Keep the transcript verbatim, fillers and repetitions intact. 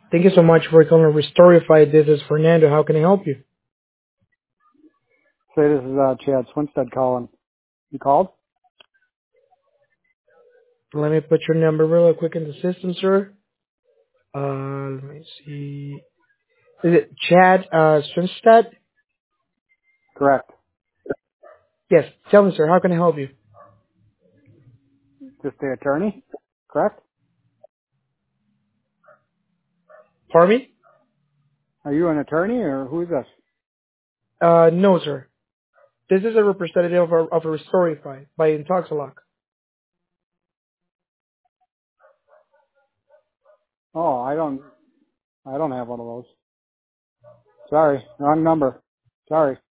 Thank you so much for calling Restorify. This is Fernando. How can I help you? Say this is uh, Chad Swinstead calling. You called? Let me put your number real quick in the system, sir. Uh, let me see. Is it Chad uh, Swinstead? Correct. Yes. Tell me, sir. How can I help you? Just the attorney? Correct? Pardon me? Are you an attorney or who is this? Uh, no, sir. This is a representative of a, of a Restorify by Intoxilock. Oh, I don't, I don't have one of those. Sorry, wrong number. Sorry.